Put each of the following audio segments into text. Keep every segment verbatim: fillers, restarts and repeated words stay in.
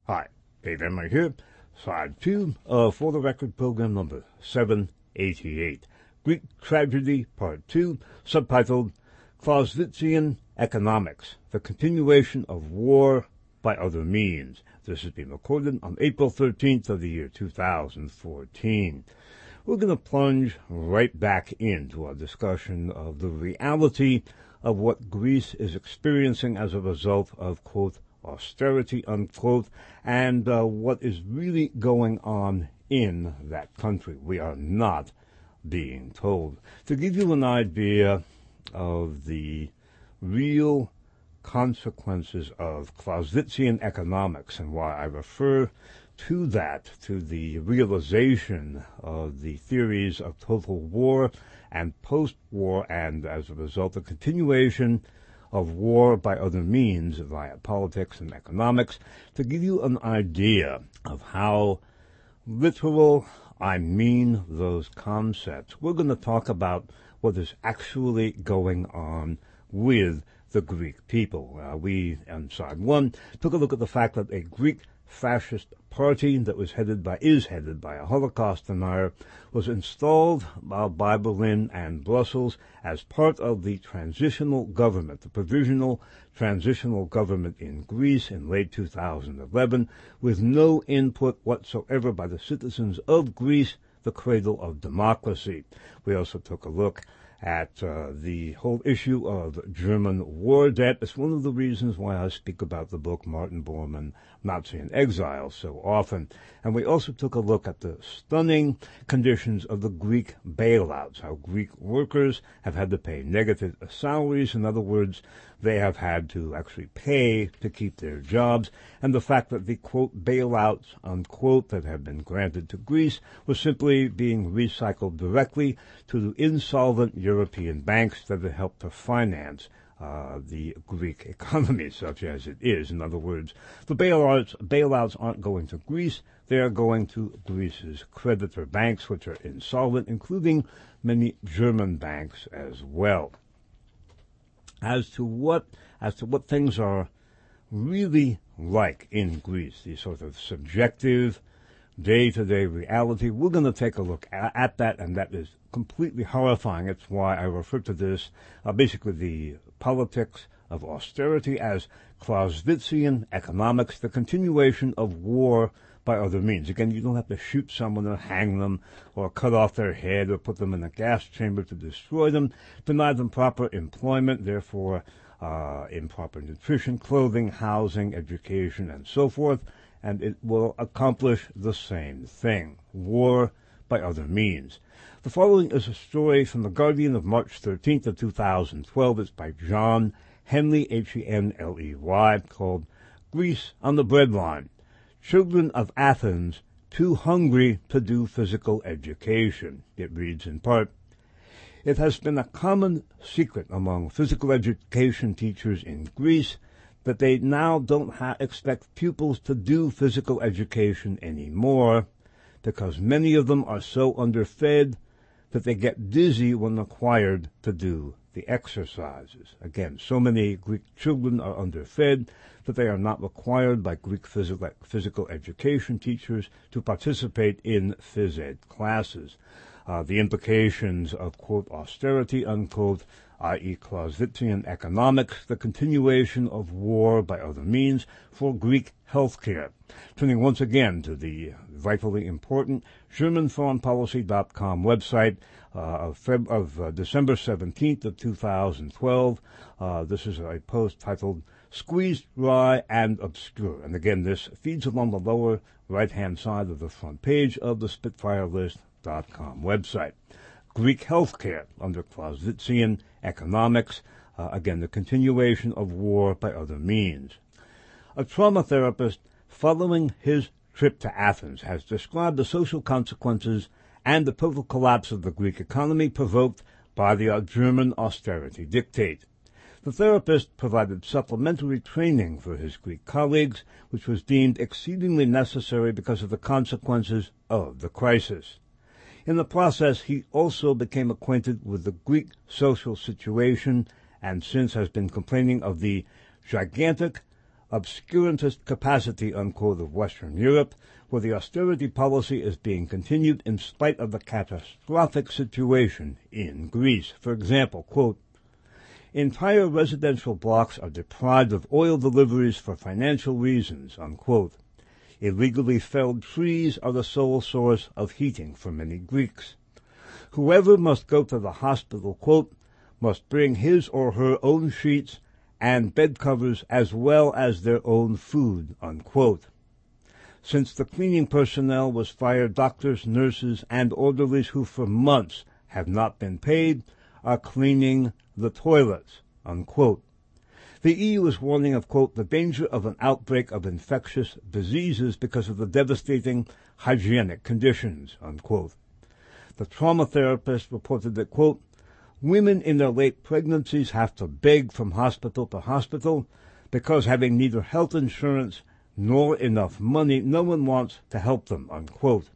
Hi, Dave Emery here, side two of For the Record program number seven eighty-eight. Greek Tragedy, part two, subtitled Clausewitzian Economics, the Continuation of War by Other Means. This has been recorded on April thirteenth of the year two thousand fourteen. We're going to plunge right back into our discussion of the reality of what Greece is experiencing as a result of, quote, austerity, unquote, and uh, what is really going on in that country. We are not being told. To give you an idea of the real consequences of Clausewitzian economics and why I refer to that, to the realization of the theories of total war and post-war, and as a result, the continuation of war by other means via politics and economics, to give you an idea of how literal I mean those concepts. We're going to talk about what is actually going on with the Greek people. Uh, we, on side one, took a look at the fact that a Greek fascist party that was headed by, is headed by a Holocaust denier, was installed uh, by Berlin and Brussels as part of the transitional government, the provisional transitional government in Greece in late two thousand eleven, with no input whatsoever by the citizens of Greece, the cradle of democracy. We also took a look at uh, the whole issue of German war debt. It's one of the reasons why I speak about the book Martin Bormann, Nazi in Exile, so often. And we also took a look at the stunning conditions of the Greek bailouts, how Greek workers have had to pay negative salaries. In other words, they have had to actually pay to keep their jobs, and the fact that the, quote, bailouts, unquote, that have been granted to Greece was simply being recycled directly to the insolvent European banks that had helped to finance uh, the Greek economy, such as it is. In other words, the bailouts, bailouts aren't going to Greece, they are going to Greece's creditor banks, which are insolvent, including many German banks as well. As to what, as to what things are really like in Greece, the sort of subjective, day-to-day reality, we're going to take a look at, at that, and that is completely horrifying. It's why I refer to this, uh, basically the politics of austerity, as Clausewitzian economics, the continuation of war by other means. Again, you don't have to shoot someone or hang them or cut off their head or put them in a gas chamber to destroy them, deny them proper employment, therefore uh, improper nutrition, clothing, housing, education, and so forth, and it will accomplish the same thing, war by other means. The following is a story from The Guardian of March thirteenth of two thousand twelve. It's by John Henley, H E N L E Y, called Greece on the Breadline. Children of Athens too hungry to do physical education. It reads in part, it has been a common secret among physical education teachers in Greece that they now don't ha- expect pupils to do physical education anymore because many of them are so underfed that they get dizzy when required to do the exercises. Again, so many Greek children are underfed that they are not required by Greek physical, physical education teachers to participate in phys ed classes. Uh, the implications of, quote, austerity, unquote, that is. Clausewitzian economics, the continuation of war by other means for Greek healthcare. Turning once again to the vitally important German Foreign Policy dot com website uh, of, Feb- of uh, December seventeenth of two thousand twelve. Uh, this is a post titled Squeezed Dry and Obscure. And again, this feeds along the lower right-hand side of the front page of the Spitfire List dot com website. Greek healthcare under Clausewitzian economics, uh, again, the continuation of war by other means. A trauma therapist following his trip to Athens has described the social consequences and the total collapse of the Greek economy provoked by the uh, German austerity dictate. The therapist provided supplementary training for his Greek colleagues, which was deemed exceedingly necessary because of the consequences of the crisis. In the process, he also became acquainted with the Greek social situation and since has been complaining of the gigantic obscurantist capacity, unquote, of Western Europe, where the austerity policy is being continued in spite of the catastrophic situation in Greece. For example, quote, entire residential blocks are deprived of oil deliveries for financial reasons, unquote. Illegally felled trees are the sole source of heating for many Greeks. Whoever must go to the hospital, quote, must bring his or her own sheets and bed covers as well as their own food, unquote. Since the cleaning personnel was fired, doctors, nurses, and orderlies who for months have not been paid are cleaning the toilets, unquote. The E U is warning of, quote, the danger of an outbreak of infectious diseases because of the devastating hygienic conditions, unquote. The trauma therapist reported that, quote, women in their late pregnancies have to beg from hospital to hospital because having neither health insurance nor enough money, no one wants to help them, unquote.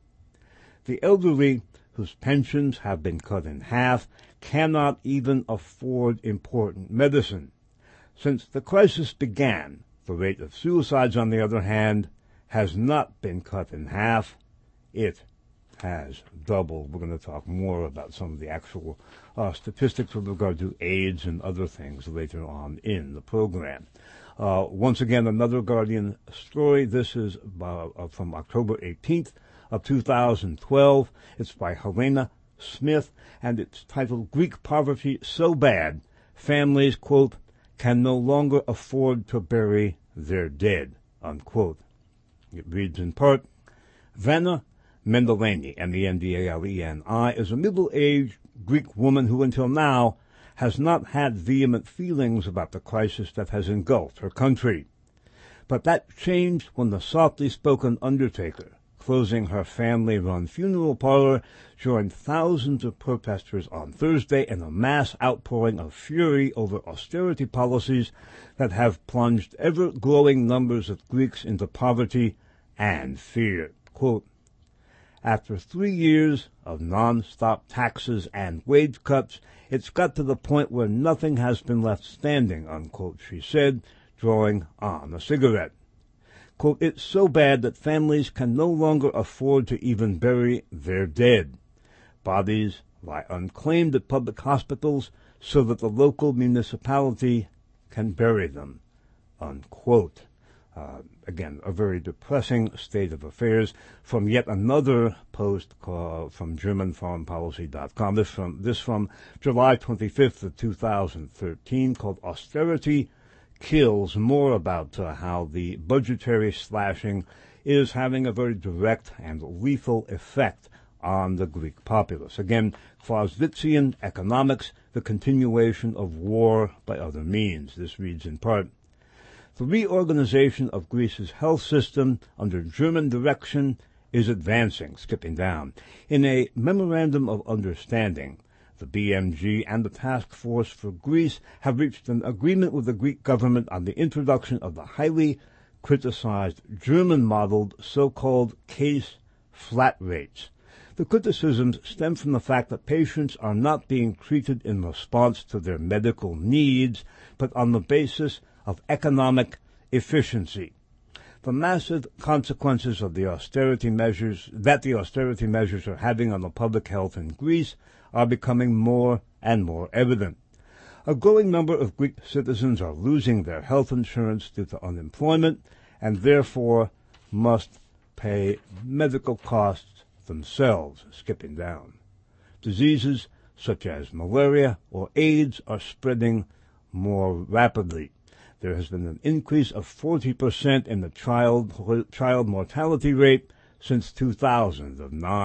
The elderly, whose pensions have been cut in half, cannot even afford important medicine. Since the crisis began, the rate of suicides, on the other hand, has not been cut in half. It has doubled. We're going to talk more about some of the actual uh, statistics with regard to AIDS and other things later on in the program. Uh, once again, another Guardian story. This is uh, from October eighteenth of two thousand twelve. It's by Helena Smith, and it's titled, Greek Poverty So Bad, Families, quote, can no longer afford to bury their dead, unquote. It reads in part, Vanna Mendelani, M E N D A L E N I, is a middle-aged Greek woman who until now has not had vehement feelings about the crisis that has engulfed her country. But that changed when the softly spoken undertaker, closing her family-run funeral parlor, joined thousands of protesters on Thursday in a mass outpouring of fury over austerity policies that have plunged ever-growing numbers of Greeks into poverty and fear. Quote, after three years of non-stop taxes and wage cuts, it's got to the point where nothing has been left standing, unquote, she said, drawing on a cigarette. Quote, it's so bad that families can no longer afford to even bury their dead. Bodies lie unclaimed at public hospitals so that the local municipality can bury them, unquote. Uh, again, a very depressing state of affairs. From yet another post call from German Foreign Policy dot com, this from, this from July twenty-fifth of two thousand thirteen, called Austerity Kills, more about uh, how the budgetary slashing is having a very direct and lethal effect on the Greek populace. Again, Clausewitzian economics, the continuation of war by other means. This reads in part, the reorganization of Greece's health system under German direction is advancing, skipping down. In a memorandum of understanding, the B M G and the Task Force for Greece have reached an agreement with the Greek government on the introduction of the highly criticized German-modeled so-called case flat rates. The criticisms stem from the fact that patients are not being treated in response to their medical needs, but on the basis of economic efficiency. The massive consequences of the austerity measures that the austerity measures are having on the public health in Greece are becoming more and more evident. A growing number of Greek citizens are losing their health insurance due to unemployment and therefore must pay medical costs themselves, skipping down. Diseases such as malaria or AIDS are spreading more rapidly. There has been an increase of forty percent in the child child mortality rate since two thousand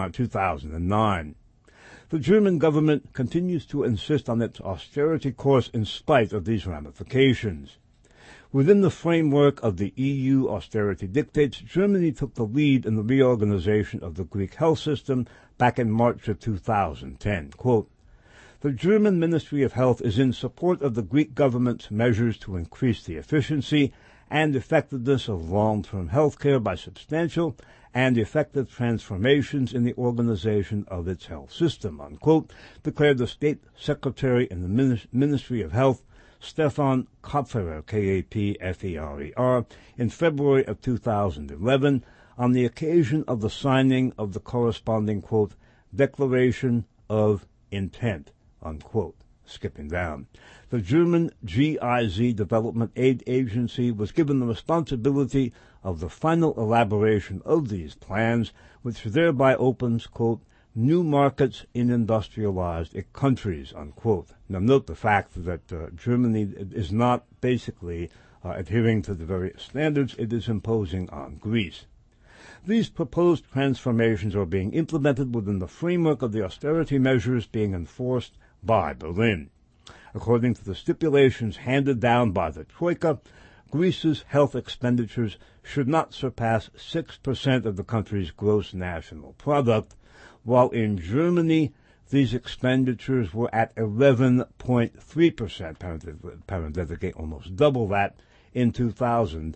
nine. The German government continues to insist on its austerity course in spite of these ramifications. Within the framework of the E U austerity dictates, Germany took the lead in the reorganization of the Greek health system back in March of two thousand ten. Quote, the German Ministry of Health is in support of the Greek government's measures to increase the efficiency and effectiveness of long-term health care by substantial and effective transformations in the organization of its health system, unquote, declared the State Secretary in the Ministry of Health, Stefan Kapferer, K A P F E R E R, in February of two thousand eleven on the occasion of the signing of the corresponding, quote, Declaration of Intent, unquote. Skipping down. The German G I Z Development Aid Agency was given the responsibility of the final elaboration of these plans, which thereby opens, quote, new markets in industrialized countries, unquote. Now note the fact that uh, Germany is not basically uh, adhering to the very standards it is imposing on Greece. These proposed transformations are being implemented within the framework of the austerity measures being enforced by Berlin. According to the stipulations handed down by the Troika, Greece's health expenditures should not surpass six percent of the country's gross national product, while in Germany these expenditures were at eleven point three percent, parenthetically almost double that, in two thousand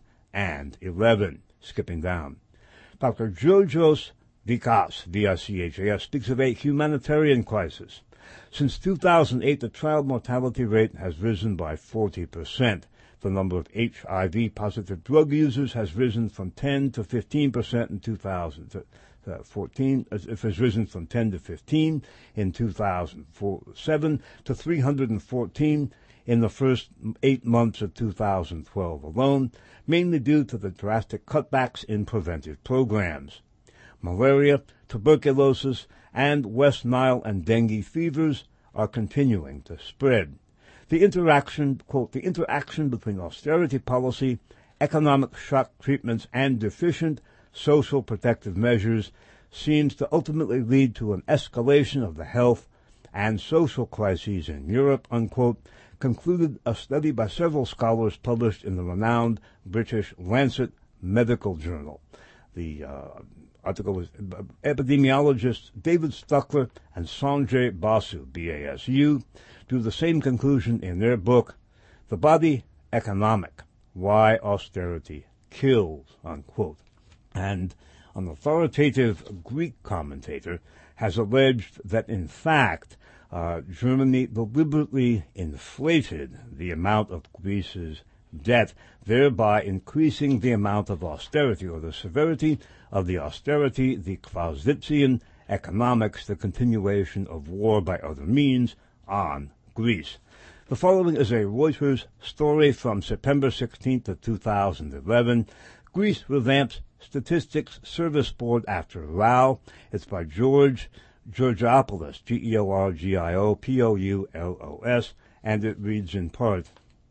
eleven. Skipping down. Doctor Georgios Vikas, V I C H A S, speaks of a humanitarian crisis. Since two thousand eight, the child mortality rate has risen by forty percent. The number of H I V-positive drug users has risen from ten to fifteen percent in two thousand fourteen. It has risen from ten to fifteen in two thousand seven to three hundred fourteen in the first eight months of two thousand twelve alone, mainly due to the drastic cutbacks in preventive programs. Malaria, tuberculosis, and West Nile and dengue fevers are continuing to spread. The interaction, quote, the interaction between austerity policy, economic shock treatments, and deficient social protective measures seems to ultimately lead to an escalation of the health and social crises in Europe, unquote, concluded a study by several scholars published in the renowned British Lancet Medical Journal. The uh, article was uh, epidemiologists David Stuckler and Sanjay Basu, B A S U, drew the same conclusion in their book, The Body Economic, Why Austerity Kills, unquote. And an authoritative Greek commentator has alleged that, in fact, uh, Germany deliberately inflated the amount of Greece's debt, thereby increasing the amount of austerity, or the severity of the austerity, the Clausewitzian economics, the continuation of war by other means on Greece. The following is a Reuters story from September sixteenth of two thousand eleven. Greece revamps Statistics Service Board after row. It's by George Georgiopoulos, G E O R G I O P O U L O S, and it reads in part,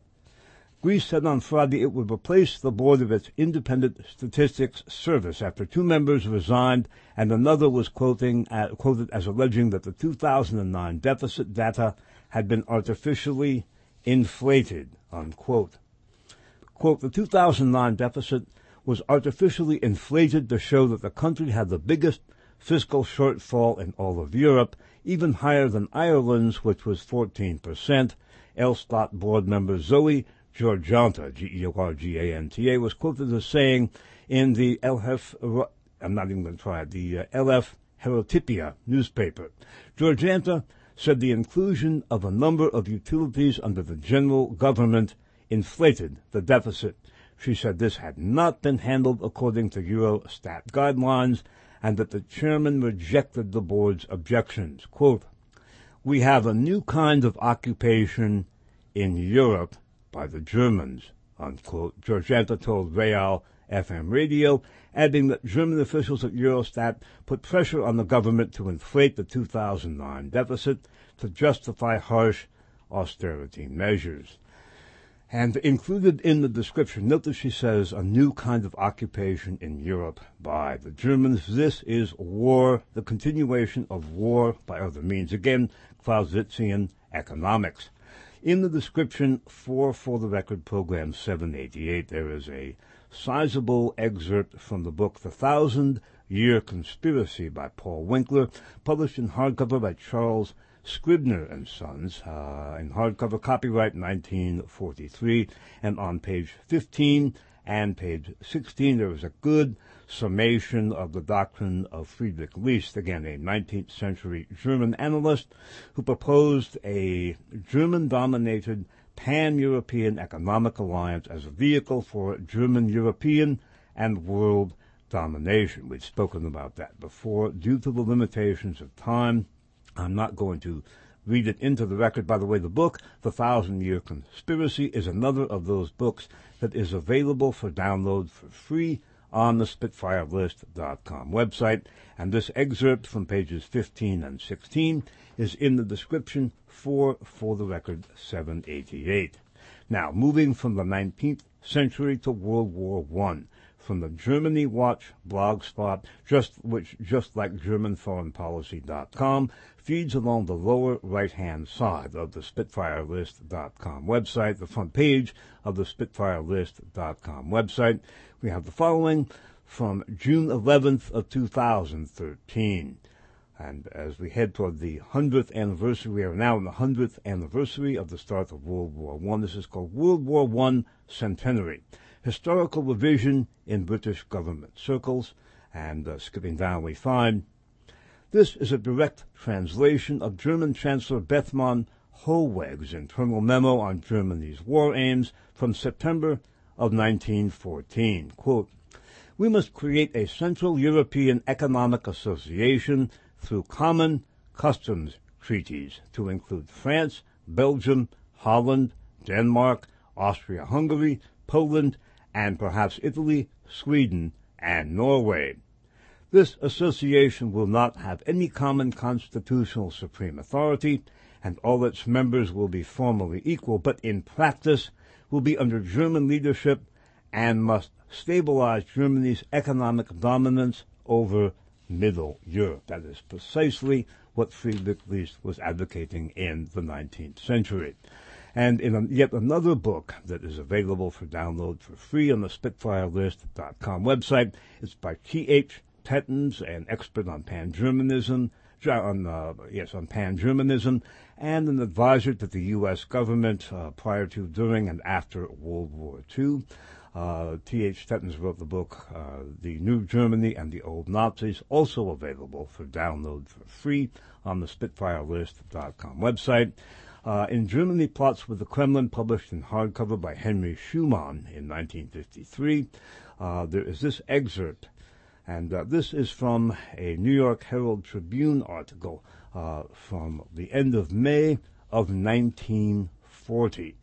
Greece said on Friday it would replace the board of its independent statistics service after two members resigned and another was quoting, uh, quoted as alleging that the two thousand nine deficit data had been artificially inflated, unquote. Quote, the two thousand nine deficit was artificially inflated to show that the country had the biggest fiscal shortfall in all of Europe, even higher than Ireland's, which was fourteen percent. Elstat board member Zoe Georgianta, G E O R G A N T A, was quoted as saying in the L F, I'm not even going to try it, the uh, L F Herotipia newspaper. Georgianta said the inclusion of a number of utilities under the general government inflated the deficit. She said this had not been handled according to Eurostat guidelines and that the chairman rejected the board's objections. Quote, we have a new kind of occupation in Europe by the Germans, unquote, Georgianta told Real F M radio, adding that German officials at Eurostat put pressure on the government to inflate the two thousand nine deficit to justify harsh austerity measures. And included in the description, note that she says a new kind of occupation in Europe by the Germans. This is war, the continuation of war by other means. Again, Clausewitzian economics. In the description for For the Record Program seven eighty-eight, there is a sizable excerpt from the book The Thousand Year Conspiracy by Paul Winkler, published in hardcover by Charles Scribner and Sons, uh, in hardcover, copyright nineteen forty-three, and on page fifteen and page sixteen there is a good summation of the doctrine of Friedrich List, again a nineteenth century German analyst who proposed a German-dominated Pan-European Economic Alliance as a vehicle for German-European and world domination. We've spoken about that before. Due to the limitations of time, I'm not going to read it into the record. By the way, the book, The Thousand Year Conspiracy, is another of those books that is available for download for free on the Spitfire List dot com website, and this excerpt from pages fifteen and sixteen is in the description for For the Record seven eighty-eight. Now, moving from the nineteenth century to World War One, from the Germany Watch blogspot, just which, just like German Foreign Policy dot com, feeds along the lower right-hand side of the Spitfire List dot com website, the front page of the Spitfire List dot com website. We have the following from June eleventh of two thousand thirteen. And as we head toward the hundredth anniversary, we are now in the hundredth anniversary of the start of World War One. This is called World War One Centenary. Historical revision in British government circles. And uh, skipping down, we find this is a direct translation of German Chancellor Bethmann Hollweg's internal memo on Germany's war aims from September of nineteen fourteen. Quote, "We must create a Central European Economic Association through common customs treaties to include France, Belgium, Holland, Denmark, Austria-Hungary, Poland, and perhaps Italy, Sweden, and Norway. This association will not have any common constitutional supreme authority, and all its members will be formally equal, but in practice will be under German leadership and must stabilize Germany's economic dominance over Middle Europe." That is precisely what Friedrich List was advocating in the nineteenth century. And in a, yet another book that is available for download for free on the Spitfire List dot com website, it's by T H Tettens, an expert on pan-Germanism, on, uh, yes, on pan-Germanism, and an advisor to the U S government uh, prior to, during, and after World War Two. Uh, T H Tettens wrote the book, uh, The New Germany and the Old Nazis, also available for download for free on the Spitfire List dot com website. Uh, in Germany, Plots with the Kremlin, published in hardcover by Henry Schumann in nineteen fifty-three, uh, there is this excerpt, and uh, this is from a New York Herald Tribune article uh, from the end of May of nineteen forty.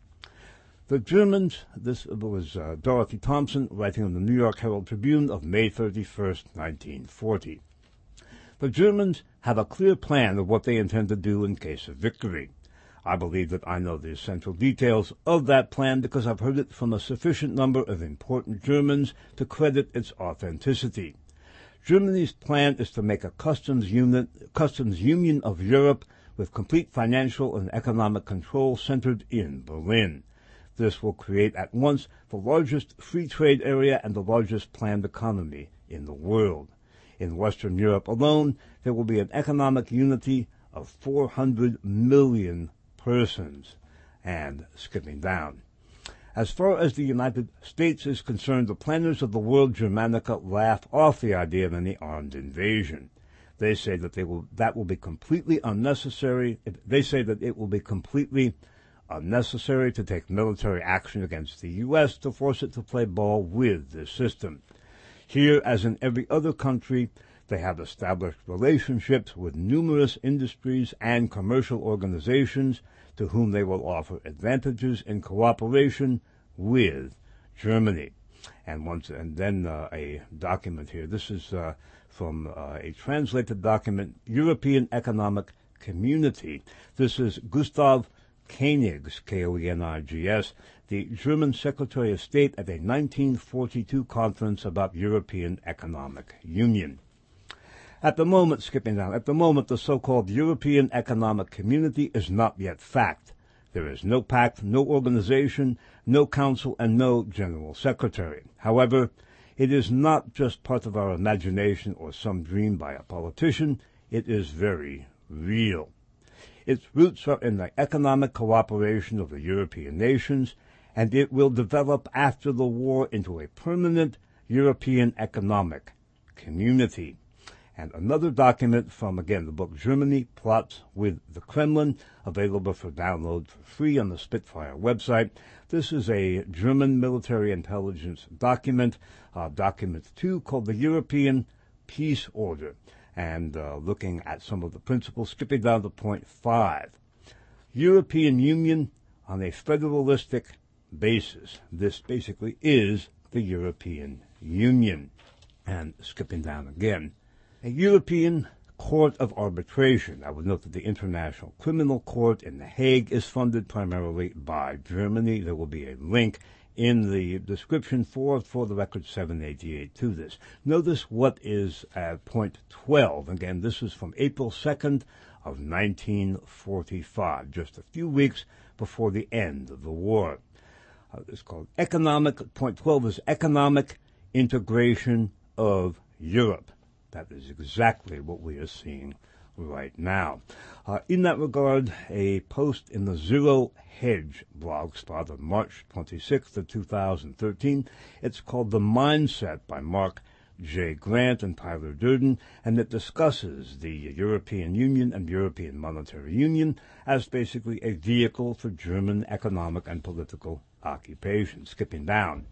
The Germans, this was uh, Dorothy Thompson writing in the New York Herald Tribune of May thirty-first, nineteen forty. The Germans have a clear plan of what they intend to do in case of victory. I believe that I know the essential details of that plan because I've heard it from a sufficient number of important Germans to credit its authenticity. Germany's plan is to make a customs unit, customs union of Europe with complete financial and economic control centered in Berlin. This will create at once the largest free trade area and the largest planned economy in the world. In Western Europe alone, there will be an economic unity of four hundred million persons. And skipping down. As far as the United States is concerned, the planners of the World Germanica laugh off the idea of any armed invasion. They say that they will that will be completely unnecessary. They say that it will be completely unnecessary to take military action against the U S to force it to play ball with this system. Here, as in every other country, they have established relationships with numerous industries and commercial organizations to whom they will offer advantages in cooperation with Germany. And once, and then uh, a document here. This is uh, from uh, a translated document, European Economic Community. This is Gustav Koenigs, K O E N I G S, the German Secretary of State at a nineteen forty-two conference about European Economic Union. At the moment, skipping down, at the moment, the so-called European Economic Community is not yet fact. There is no pact, no organization, no council, and no general secretary. However, it is not just part of our imagination or some dream by a politician. It is very real. Its roots are in the economic cooperation of the European nations, and it will develop after the war into a permanent European Economic Community. And another document from, again, the book Germany Plots with the Kremlin, available for download for free on the Spitfire website. This is a German military intelligence document, uh, document two, called the European Peace Order, and uh, looking at some of the principles, skipping down to point five. European Union on a federalistic basis. This basically is the European Union. And skipping down again. A European Court of Arbitration. I would note that the International Criminal Court in The Hague is funded primarily by Germany. There will be a link in the description for, for the record seven eighty-eight to this. Notice what is at point twelve. Again, this is from April second of nineteen forty-five, just a few weeks before the end of the war. Uh, it's called economic, point twelve is economic integration of Europe. That is exactly what we are seeing right now. Uh, in that regard, a post in the Zero Hedge blog spot of March twenty-sixth of two thousand thirteen. It's called The Mindset by Mark J. Grant and Tyler Durden, and it discusses the European Union and European Monetary Union as basically a vehicle for German economic and political occupation. Skipping down.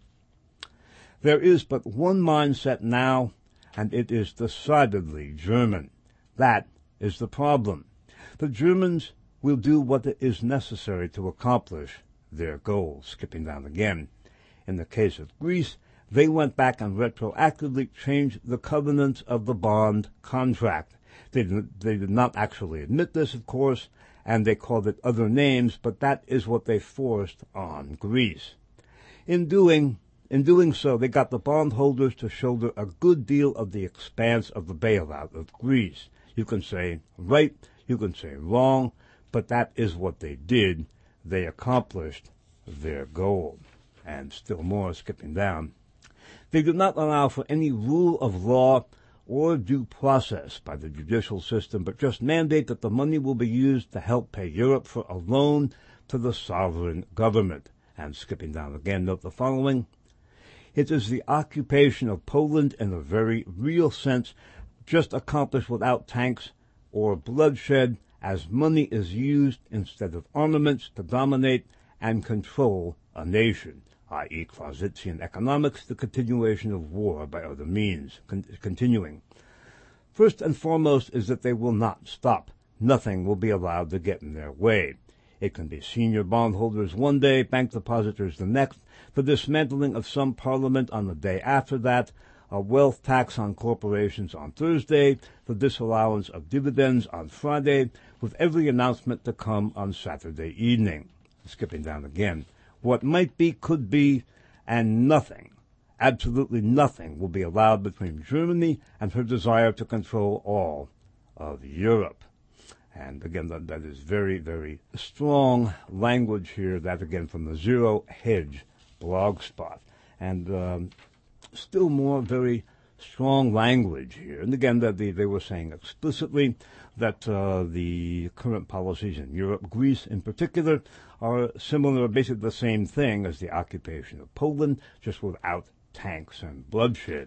There is but one mindset now, and it is decidedly German. That is the problem. The Germans will do what is necessary to accomplish their goals. Skipping down again. In the case of Greece, they went back and retroactively changed the covenants of the bond contract. They did, they did not actually admit this, of course, and they called it other names, but that is what they forced on Greece. In doing In doing so, they got the bondholders to shoulder a good deal of the expense of the bailout of Greece. You can say right, you can say wrong, but that is what they did. They accomplished their goal. And still more, skipping down. They did not allow for any rule of law or due process by the judicial system, but just mandate that the money will be used to help pay Europe for a loan to the sovereign government. And skipping down again, note the following. It is the occupation of Poland in a very real sense, just accomplished without tanks or bloodshed, as money is used instead of armaments to dominate and control a nation, that is. Clausewitzian economics, the continuation of war by other means. Con- continuing. First and foremost is that they will not stop. Nothing will be allowed to get in their way. It can be senior bondholders one day, bank depositors the next, the dismantling of some parliament on the day after that, a wealth tax on corporations on Thursday, the disallowance of dividends on Friday, with every announcement to come on Saturday evening. Skipping down again. What might be, could be, and nothing, absolutely nothing, will be allowed between Germany and her desire to control all of Europe. And again, that, that is very, very strong language here, that again from the Zero Hedge blog spot. And um, still more very strong language here. And again, that they, they were saying explicitly that uh, the current policies in Europe, Greece in particular, are similar, basically the same thing as the occupation of Poland, just without tanks and bloodshed.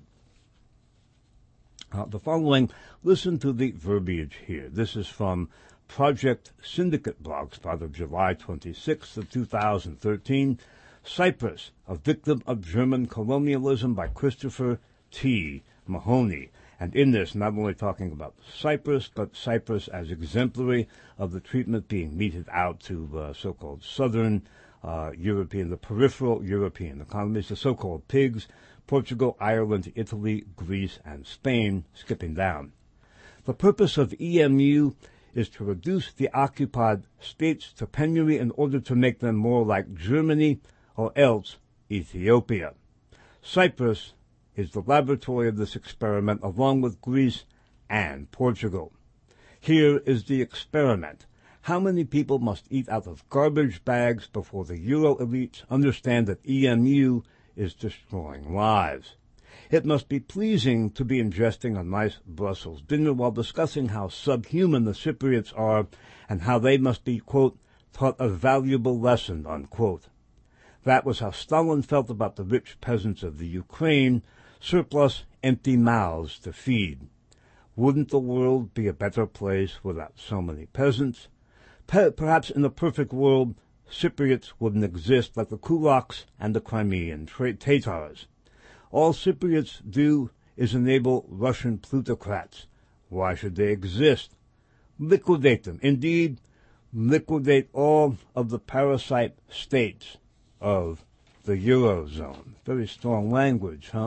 Uh, the following, listen to the verbiage here. This is from Project Syndicate blogspot of July twenty-sixth of two thousand thirteen. Cyprus, a victim of German colonialism, by Christopher T. Mahoney. And in this, not only talking about Cyprus, but Cyprus as exemplary of the treatment being meted out to uh, so-called southern uh, European, the peripheral European economies, the so-called pigs, Portugal, Ireland, Italy, Greece, and Spain, skipping down. The purpose of E M U is to reduce the occupied states to penury in order to make them more like Germany or else Ethiopia. Cyprus is the laboratory of this experiment, along with Greece and Portugal. Here is the experiment. How many people must eat out of garbage bags before the Euro elites understand that E M U is destroying lives? It must be pleasing to be ingesting a nice Brussels dinner while discussing how subhuman the Cypriots are and how they must be, quote, taught a valuable lesson, unquote. That was how Stalin felt about the rich peasants of the Ukraine, surplus, empty mouths to feed. Wouldn't the world be a better place without so many peasants? Pe- perhaps in a perfect world, Cypriots wouldn't exist like the Kulaks and the Crimean tra- Tatars. All Cypriots do is enable Russian plutocrats. Why should they exist? Liquidate them. Indeed, liquidate all of the parasite states of the Eurozone. Very strong language, huh?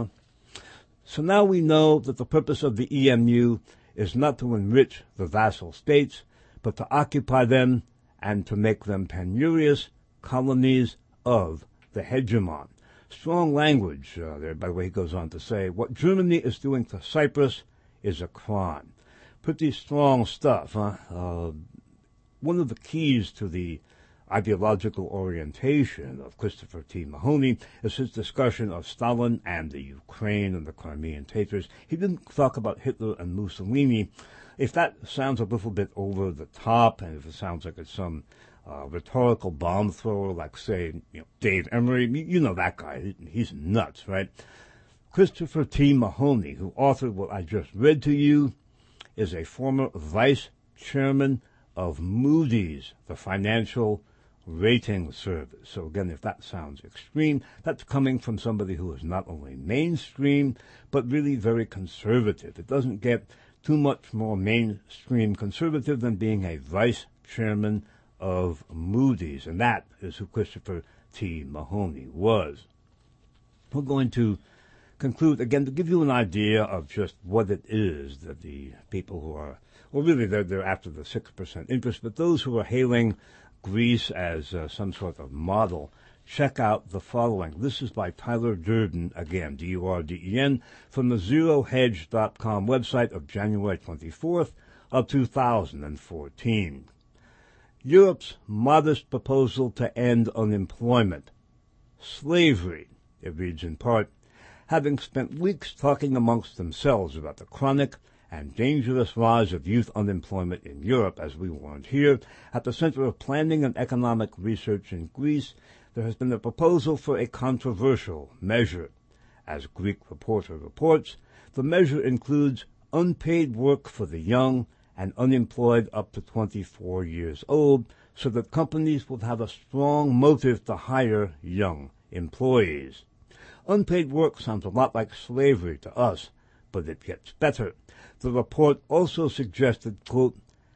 So now we know that the purpose of the E M U is not to enrich the vassal states, but to occupy them and to make them penurious colonies of the hegemon. Strong language uh, there, by the way. He goes on to say, what Germany is doing to Cyprus is a crime. Pretty strong stuff, huh? Uh, one of the keys to the ideological orientation of Christopher T. Mahoney is his discussion of Stalin and the Ukraine and the Crimean Tatars. He didn't talk about Hitler and Mussolini. If that sounds a little bit over the top, and if it sounds like it's some uh, rhetorical bomb thrower, like, say, you know, Dave Emery, you know that guy. He's nuts, right? Christopher T. Mahoney, who authored what I just read to you, is a former vice chairman of Moody's, the financial rating service. So again, if that sounds extreme, that's coming from somebody who is not only mainstream, but really very conservative. It doesn't get too much more mainstream conservative than being a vice chairman of Moody's, and that is who Christopher T. Mahoney was. We're going to conclude, again, to give you an idea of just what it is that the people who are, well, really, they're, they're after the six percent interest, but those who are hailing Greece as uh, some sort of model, check out the following. This is by Tyler Durden, again, D U R D E N, from the zero hedge dot com website of January twenty-fourth of two thousand fourteen. Europe's modest proposal to end unemployment. Slavery, it reads in part, having spent weeks talking amongst themselves about the chronic and dangerous rise of youth unemployment in Europe, as we warned here, at the Center of Planning and Economic Research in Greece, there has been a proposal for a controversial measure. As Greek Reporter reports, the measure includes unpaid work for the young and unemployed up to twenty-four years old, so that companies will have a strong motive to hire young employees. Unpaid work sounds a lot like slavery to us, but it gets better. The report also suggested, quote,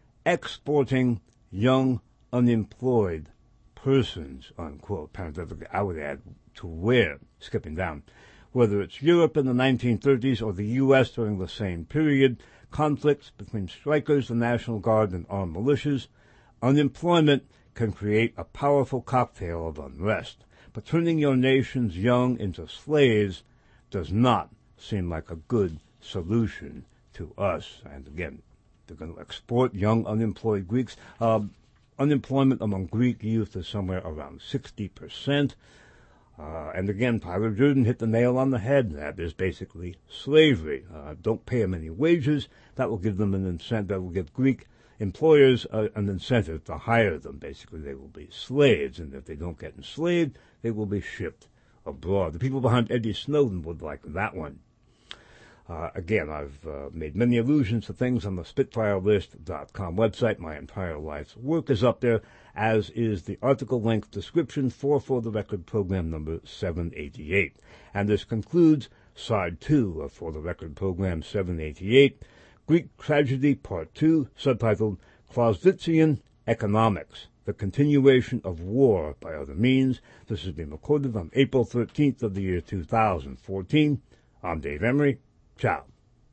exporting young unemployed persons, unquote. Parenthetically, I would add to where, skipping down. Whether it's Europe in the nineteen thirties or the U S during the same period, conflicts between strikers, the National Guard, and armed militias, unemployment can create a powerful cocktail of unrest. But turning your nation's young into slaves does not seem like a good solution to us. And again, they're going to export young unemployed Greeks. Uh, unemployment among Greek youth is somewhere around sixty percent. Uh, and again, Tyler Durden hit the nail on the head. That is basically slavery. Uh, don't pay them any wages. That will give them an incentive. That will give Greek employers uh, an incentive to hire them. Basically, they will be slaves. And if they don't get enslaved, they will be shipped abroad. The people behind Eddie Snowden would like that one. Uh, again, I've uh, made many allusions to things on the Spitfire List dot com website. My entire life's work is up there, as is the article-length description for For the Record program number seven eighty-eight. And this concludes Side two of For the Record program seven eighty-eight, Greek Tragedy Part two, subtitled Clausewitzian Economics, the Continuation of War by Other Means. This has been recorded on April thirteenth of the year two thousand fourteen. I'm Dave Emery. Ciao.